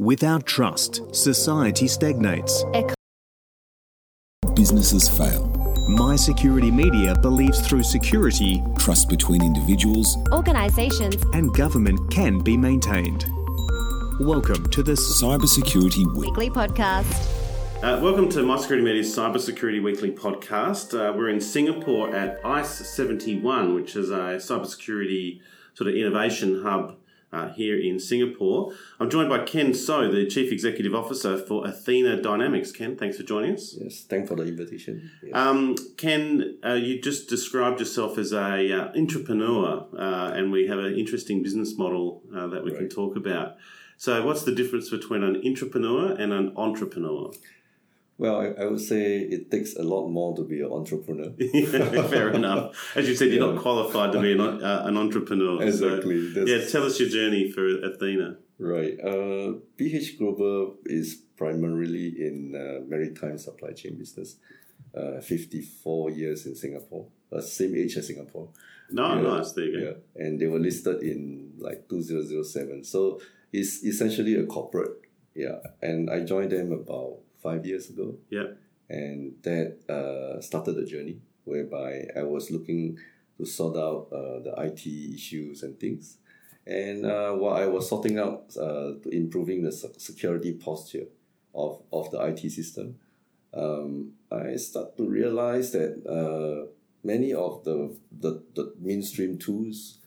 Without trust, society stagnates. Businesses fail. My Security Media believes through security, Trust between individuals, organisations, and government can be maintained. Welcome to the Cybersecurity Week. weekly podcast. Welcome to My Security Media's Cybersecurity Weekly podcast. We're in Singapore at ICE 71, which is a cybersecurity sort of innovation hub here in Singapore. I'm joined by Ken So, the Chief Executive Officer for Athena Dynamics. Ken, thanks for joining us. Yes, thanks for the invitation. Yes. Ken, you just described yourself as a entrepreneur, and we have an interesting business model that we can talk about. So what's the difference between an entrepreneur and an entrepreneur? Well, I would say it takes a lot more to be an entrepreneur. Fair enough. As you said, you're not qualified to be an entrepreneur. Exactly. So, tell us your journey for Athena. Right. BH Global is primarily in maritime supply chain business. 54 years in Singapore. Same age as Singapore. Nice. There you go. Yeah. And they were listed in 2007. So it's essentially a corporate. Yeah. And I joined them about 5 years ago. Yeah. And that started the journey whereby I was looking to sort out the IT issues and things. And while I was sorting out to improving the security posture of the IT system, I start to realize that many of the mainstream tools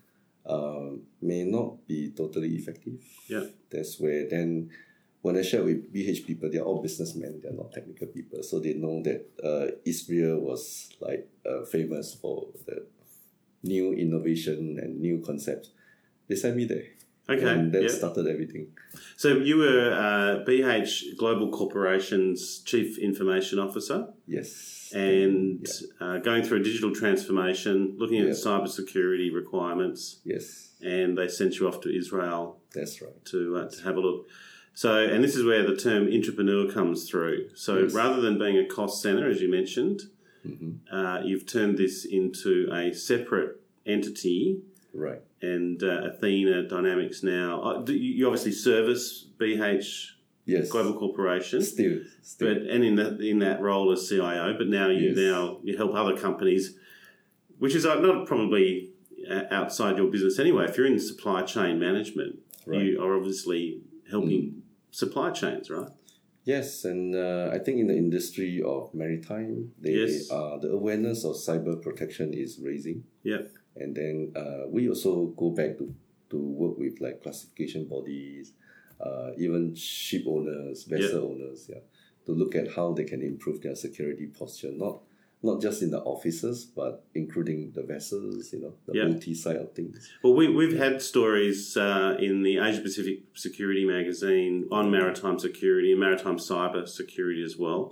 may not be totally effective. Yeah. That's where then when I share with BH people, they're all businessmen, they're not technical people. So they know that Israel was famous for the new innovation and new concepts. They sent me there. Okay. And that started everything. So you were BH Global Corporation's Chief Information Officer. Yes. And going through a digital transformation, looking at Yeah. cybersecurity requirements. Yes. And they sent you off to Israel. That's right. To have a look. So, and this is where the term entrepreneur comes through. So Yes. rather than being a cost centre, as you mentioned, Mm-hmm. you've turned this into a separate entity. Right. And Athena Dynamics now, you obviously service BH Yes. Global Corporation. Still. But and in that role as CIO, but now you help other companies, which is not probably outside your business anyway. If you're in supply chain management, you are obviously helping supply chains, right? Yes, and I think in the industry of maritime, the awareness of cyber protection is raising. Yeah. And then we also go back to work with classification bodies, even ship owners, vessel owners, to look at how they can improve their security posture, not just in the offices, but including the vessels, the OT side of things. Well, we've had stories in the Asia Pacific Security magazine on maritime security and maritime cyber security as well.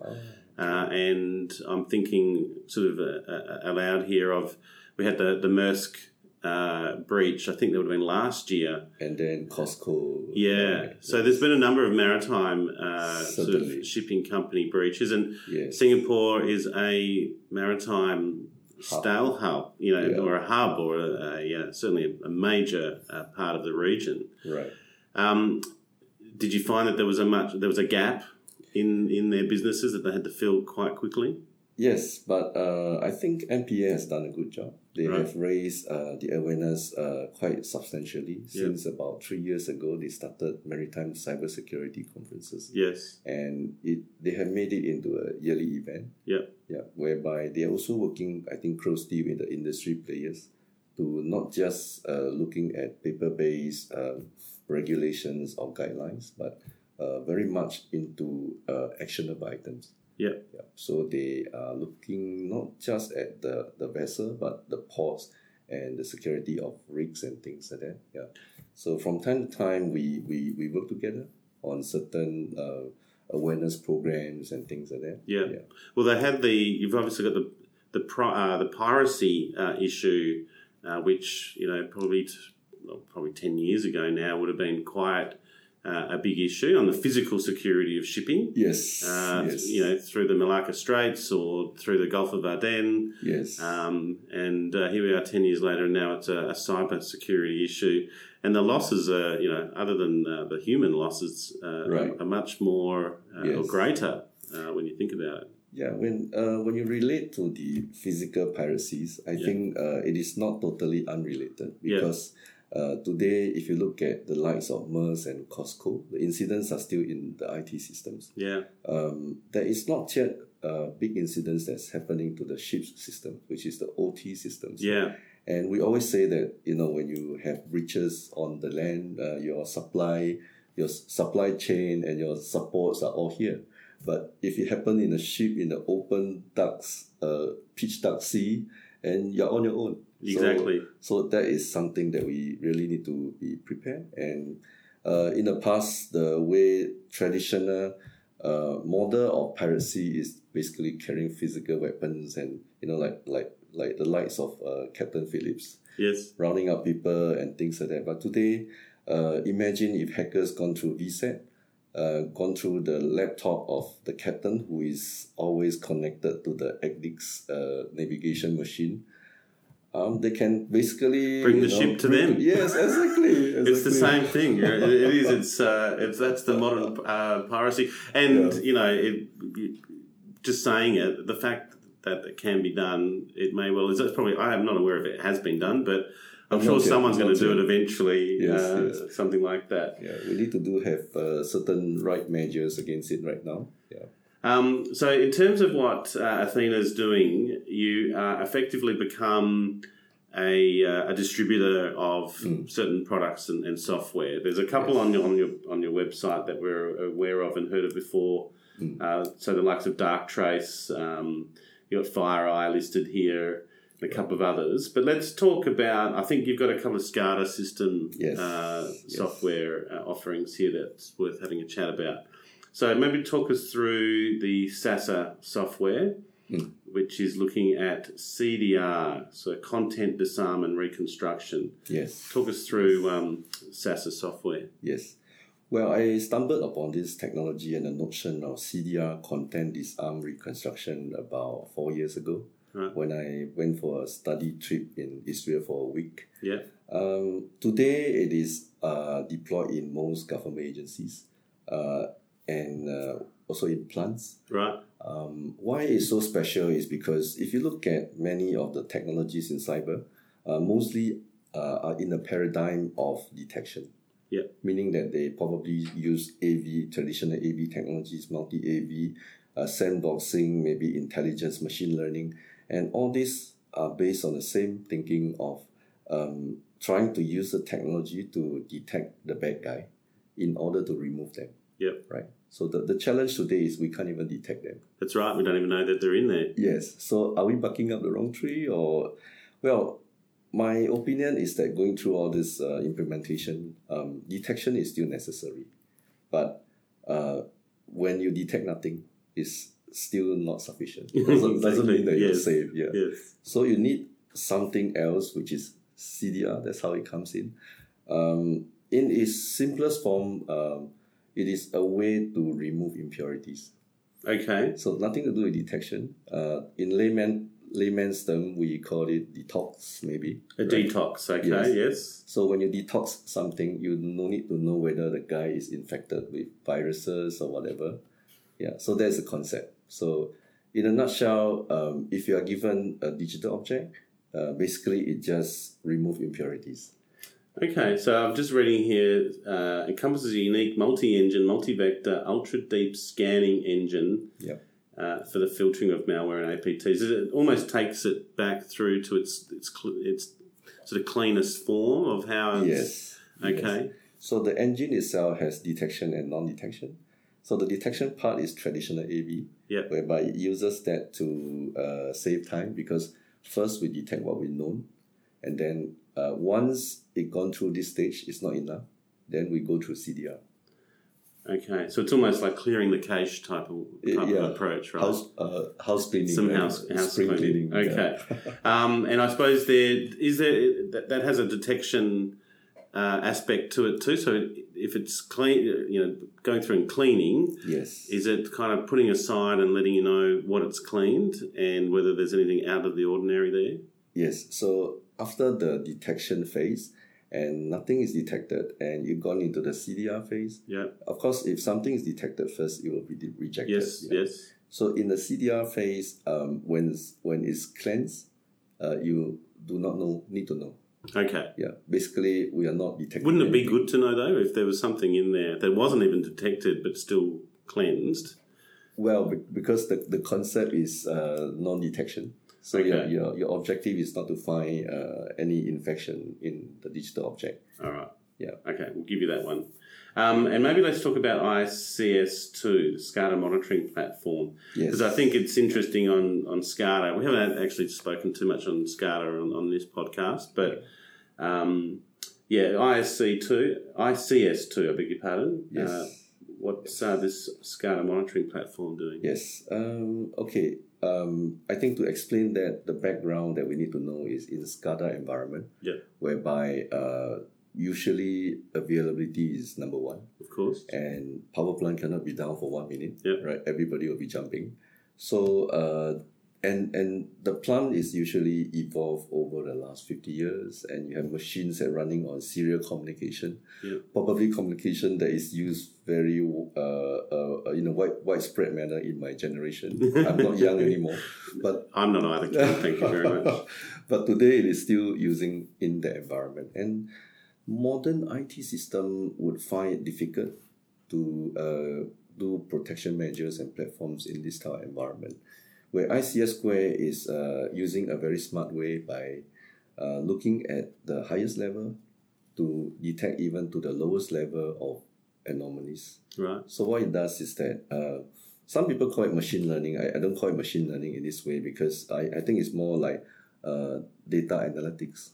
And I'm thinking sort of aloud here of, we had the Maersk breach, I think that would have been last year. And then Costco. Yeah. So there's been a number of maritime sort of shipping company breaches, and Singapore is a maritime style hub, or a hub, or certainly a major part of the region. Right. Did you find that there was a gap in their businesses that they had to fill quite quickly? Yes, but I think MPA has done a good job. They have raised the awareness quite substantially. Since about 3 years ago, they started maritime cybersecurity conferences. Yes. And they have made it into a yearly event. Yeah, whereby they are also working, I think, closely with the industry players to not just looking at paper-based regulations or guidelines, but very much into actionable items. Yeah. So they are looking not just at the vessel, but the ports and the security of rigs and things like that. Yeah. So from time to time, we work together on certain awareness programs and things like that. Yeah. Well, they had you've obviously got the piracy issue, which probably 10 years ago now would have been quite a big issue on the physical security of shipping. Yes. Through the Malacca Straits or through the Gulf of Aden. Yes. And here we are 10 years later, and now it's a cyber security issue. And the losses are, other than the human losses, are much more or greater when you think about it. Yeah, when you relate to the physical piracies, I think it is not totally unrelated because today, if you look at the likes of MERS and Costco, the incidents are still in the IT systems. Yeah. There is not yet big incidents that's happening to the ship's system, which is the OT systems. Yeah. And we always say that, when you have breaches on the land, your supply chain and your supports are all here. But if it happened in a ship in the open pitch dark sea, and you're on your own. Exactly. So that is something that we really need to be prepared. And in the past, the way traditional model of piracy is basically carrying physical weapons and, like the likes of Captain Phillips. Yes. Rounding up people and things like that. But today, imagine if hackers gone through VSAT, gone through the laptop of the captain who is always connected to the ACDIX navigation machine. They can basically bring the ship to them. Yes, exactly. It's the same thing. It is. It's that's the modern piracy, and just saying it, the fact that it can be done, it may well. It's probably. I am not aware if it has been done, but I'm sure someone's going to do it eventually. Yes. Something like that. Yeah, we need to have certain right measures against it right now. Yeah. So in terms of what Athena's doing, you effectively become a distributor of certain products and software. There's a couple on your website that we're aware of and heard of before. So the likes of Darktrace, you've got FireEye listed here, and a couple of others. But let's talk about, I think you've got a couple of SCADA system software offerings here that's worth having a chat about. So maybe talk us through the SASA software, which is looking at CDR, so content disarm and reconstruction. Yes. Talk us through SASA software. Yes. Well, I stumbled upon this technology and the notion of CDR, content disarm reconstruction, about 4 years ago when I went for a study trip in Israel for a week. Yeah. Today, it is deployed in most government agencies. And also in plants. Right. Why it's so special is because if you look at many of the technologies in cyber, mostly are in the paradigm of detection. Yeah. Meaning that they probably use AV, traditional AV technologies, multi-AV, sandboxing, maybe intelligence, machine learning. And all these are based on the same thinking of trying to use the technology to detect the bad guy in order to remove them. Yep. Right. So the challenge today is we can't even detect them. That's right. We don't even know that they're in there. Yes. So are we barking up the wrong tree or... Well, my opinion is that going through all this implementation, detection is still necessary. But when you detect nothing, it's still not sufficient. It doesn't mean that you're safe. Yeah. Yes. So you need something else, which is CDR. That's how it comes in. In its simplest form... it is a way to remove impurities. Okay. So nothing to do with detection. In layman's term, we call it detox, maybe. A detox, okay, yes. So when you detox something, you no need to know whether the guy is infected with viruses or whatever. Yeah, so that's the concept. So in a nutshell, if you are given a digital object, basically it just removes impurities. Okay, so I'm just reading here, encompasses a unique multi-engine, multi-vector, ultra-deep scanning engine for the filtering of malware and APTs. It almost takes it back through to its sort of cleanest form of how it's... Yes. Okay. Yes. So the engine itself has detection and non-detection. So the detection part is traditional AV, whereby it uses that to save time because first we detect what we know, and then once it gone through this stage, it's not enough. Then we go through CDR. Okay, so it's almost like clearing the cache type of approach, right? House cleaning. Some house cleaning. Okay. Yeah. And I suppose that has a detection aspect to it too. So if it's clean, going through and cleaning, yes, is it kind of putting aside and letting you know what it's cleaned and whether there's anything out of the ordinary there? Yes. So after the detection phase, and nothing is detected, and you've gone into the CDR phase. Yeah. Of course, if something is detected first, it will be rejected. Yes, yes. So in the CDR phase, when it's cleansed, you do not need to know. Okay. Yeah. Basically, we are not detecting. Wouldn't it be anything. good to know, though, if there was something in there that wasn't even detected but still cleansed? Well, because the concept is non-detection. So Okay. your objective is not to find any infection in the digital object. All right. Yeah. Okay, we'll give you that one. And maybe let's talk about ICS2, the SCADA monitoring platform. Yes. Because I think it's interesting on SCADA. We haven't actually spoken too much on SCADA on this podcast, but ICS2, I beg your pardon. Yes. What's this SCADA monitoring platform doing? Yes. Okay. I think to explain that, the background that we need to know is in SCADA environment, whereby usually availability is number one. Of course. And power plant cannot be down for 1 minute. Yep. Right? Everybody will be jumping. So and the plant is usually evolved over the last 50 years, and you have machines that are running on serial communication. Yep. Probably communication that is used very in a widespread manner in my generation. I'm not young anymore, but I'm not either, Ken. Thank you very much. But today it is still using in the environment, and modern IT system would find it difficult to do protection measures and platforms in this type of environment, where ICS Square is using a very smart way by looking at the highest level to detect even to the lowest level of anomalies. Right. So what it does is that some people call it machine learning. I don't call it machine learning in this way because I think it's more like data analytics.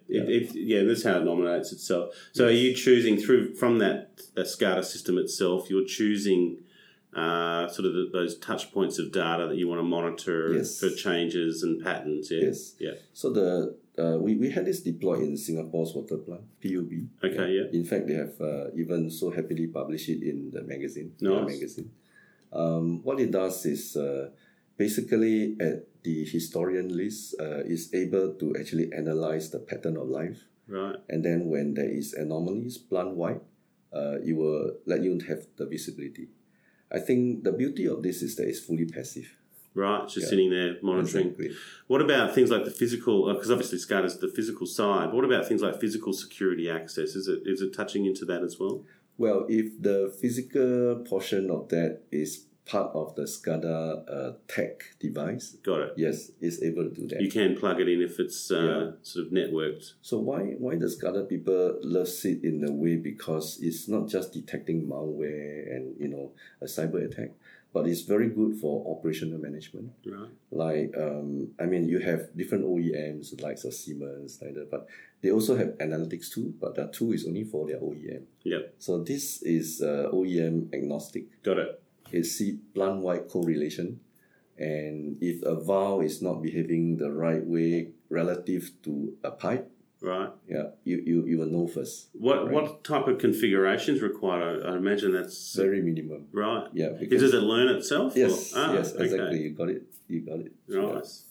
That's how it nominates itself. So are you choosing from that SCADA system itself, you're choosing sort of those touch points of data that you want to monitor for changes and patterns? Yes. Yeah. So we had this deployed in Singapore's water plant, PUB. Okay, yeah. In fact, they have even so happily published it in the magazine. Nice. Magazine. What it does is basically at the historian list is able to actually analyze the pattern of life. Right. And then when there is anomalies plant-wide, it will let you have the visibility. I think the beauty of this is that it's fully passive. Right, just sitting there monitoring. Exactly. What about things like the physical, because obviously SCADA is the physical side, what about things like physical security access? Is it touching into that as well? Well, if the physical portion of that is part of the SCADA tech device, got it. Yes, it's able to do that. You can plug it in if it's sort of networked. So why the SCADA people love it in a way? Because it's not just detecting malware and a cyber attack, but it's very good for operational management. Right. Like you have different OEMs like Siemens, but they also have analytics too. But that tool is only for their OEM. Yep. So this is OEM agnostic. Got it. It's plant-wide correlation, and if a valve is not behaving the right way relative to a pipe, right? Yeah, you will know first. What type of configurations required? I imagine that's very minimum. Right. Yeah. Does it learn itself? Yes. Yes. Okay. Exactly. You got it. Nice.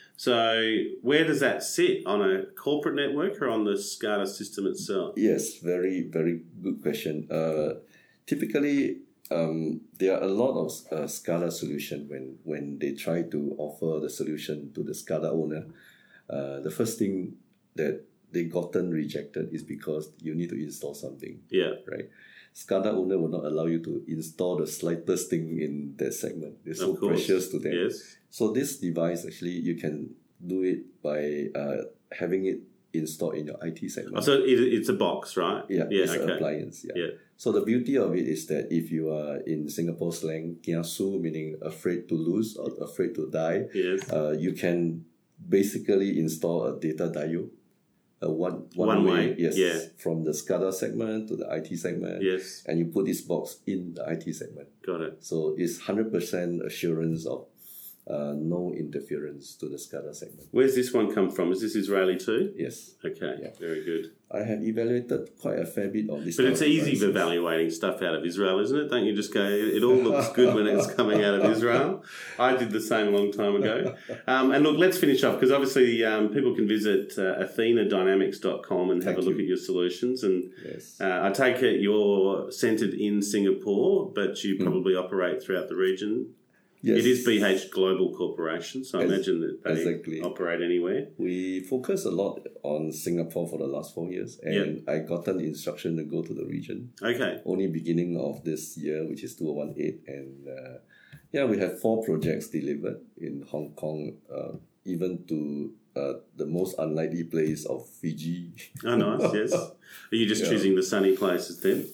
So where does that sit, on a corporate network or on the SCADA system itself? Yes. Very, very good question. Typically, there are a lot of SCADA solution when they try to offer the solution to the SCADA owner. The first thing that they gotten rejected is because you need to install something. Yeah. Right. SCADA owner will not allow you to install the slightest thing in that segment. They're so precious to them. Yes. So this device, actually, you can do it by having it installed in your IT segment. Oh, so it's a box, right? Yeah, it's an appliance. Yeah. So the beauty of it is that if you are in Singapore slang, kiasu, meaning afraid to lose or afraid to die, yes. You can basically install a data diode. One way, from the SCADA segment to the IT segment, yes, and you put this box in the IT segment. Got it. So it's 100% assurance of no interference to the SCADA segment. Where's this one come from? Is this Israeli too? Yes. Okay, very good. I have evaluated quite a fair bit of this. But it's easy evaluating stuff out of Israel, isn't it? Don't you just go, it all looks good when it's coming out of Israel? I did the same a long time ago. And look, let's finish off, because obviously people can visit athenadynamics.com and have a look at your solutions. And I take it you're centred in Singapore, but you probably operate throughout the region. Yes. It is BH Global Corporation, so I imagine that they operate anywhere. We focus a lot on Singapore for the last 4 years, and I got an instruction to go to the region. Okay. Only beginning of this year, which is 2018, and we have 4 projects delivered in Hong Kong, even to the most unlikely place of Fiji. Oh, nice, yes. Are you just choosing the sunny places then?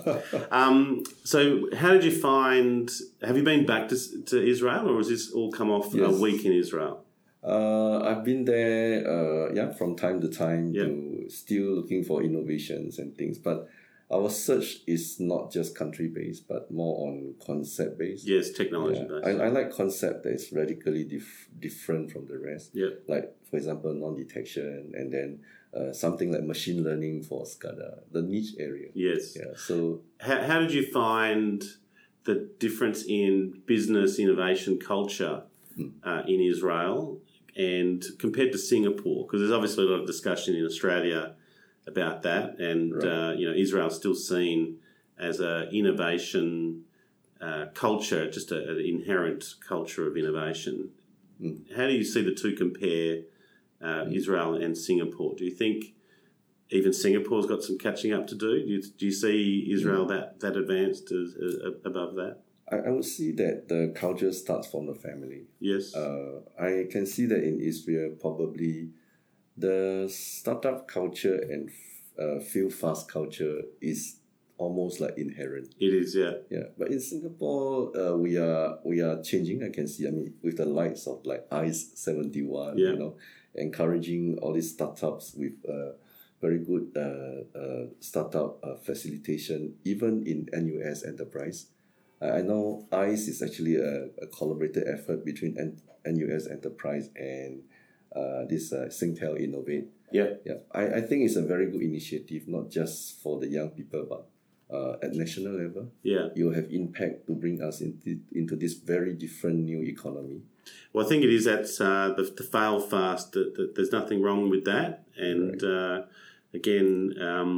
So how did you find... Have you been back to Israel, or has this all come off a week in Israel? I've been there, from time to time, to still looking for innovations and things. But our search is not just country-based, but more on concept-based. Yes, technology-based. I like concept that is radically different from the rest. Yeah. Like, for example, non-detection, and then something like machine learning for SCADA, the niche area. Yes. Yeah. So, how did you find the difference in business innovation culture in Israel and compared to Singapore? Because there's obviously a lot of discussion in Australia about that, and Israel's still seen as a innovation culture, just an inherent culture of innovation. How do you see the two compare, Israel and Singapore? Do you think even Singapore's got some catching up to do? Do you see Israel that advanced above that? I would see that the culture starts from the family. Yes. I can see that in Israel, probably the startup culture and feel fast culture is almost like inherent. It is, yeah. Yeah, but in Singapore, we are changing. I can see. I mean, with the likes of like ICE 71, encouraging all these startups with very good startup facilitation, even in NUS Enterprise. I know ICE is actually a collaborated effort between NUS Enterprise and this Singtel Innovate. Yeah. I think it's a very good initiative, not just for the young people, but at national level. Yeah. You have impact to bring us into this very different new economy. Well, I think it is that the fail fast, that there's nothing wrong with that. And again,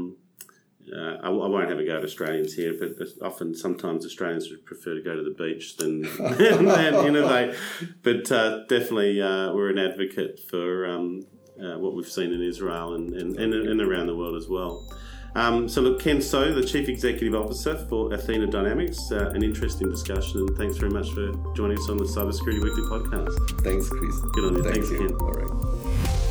I won't have a go at Australians here, but sometimes Australians would prefer to go to the beach than innovate. But definitely we're an advocate for what we've seen in Israel and around the world as well. So look, Ken So, the Chief Executive Officer for Athena Dynamics, an interesting discussion, and thanks very much for joining us on the Cybersecurity Weekly podcast. Thanks, Chris. Good on you. Thanks, Ken. Ken. All right.